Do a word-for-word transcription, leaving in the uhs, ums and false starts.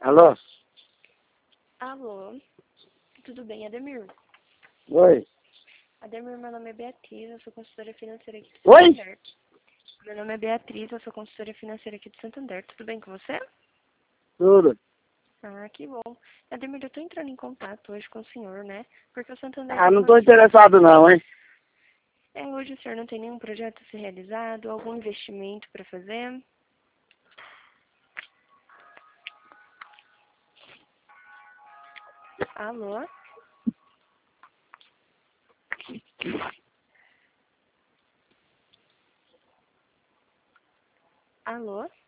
Alô? Alô, tudo bem, Ademir? Oi? Ademir, meu nome é Beatriz, eu sou consultora financeira aqui de Oi? Santander. Meu nome é Beatriz, eu sou consultora financeira aqui de Santander. Tudo bem com você? Tudo. Ah, que bom. Ademir, eu tô entrando em contato hoje com o senhor, né? Porque o Santander Ah, tem não uma tô visita. interessado não, hein? É, hoje o senhor não tem nenhum projeto a ser realizado, algum investimento para fazer? Alô? Alô?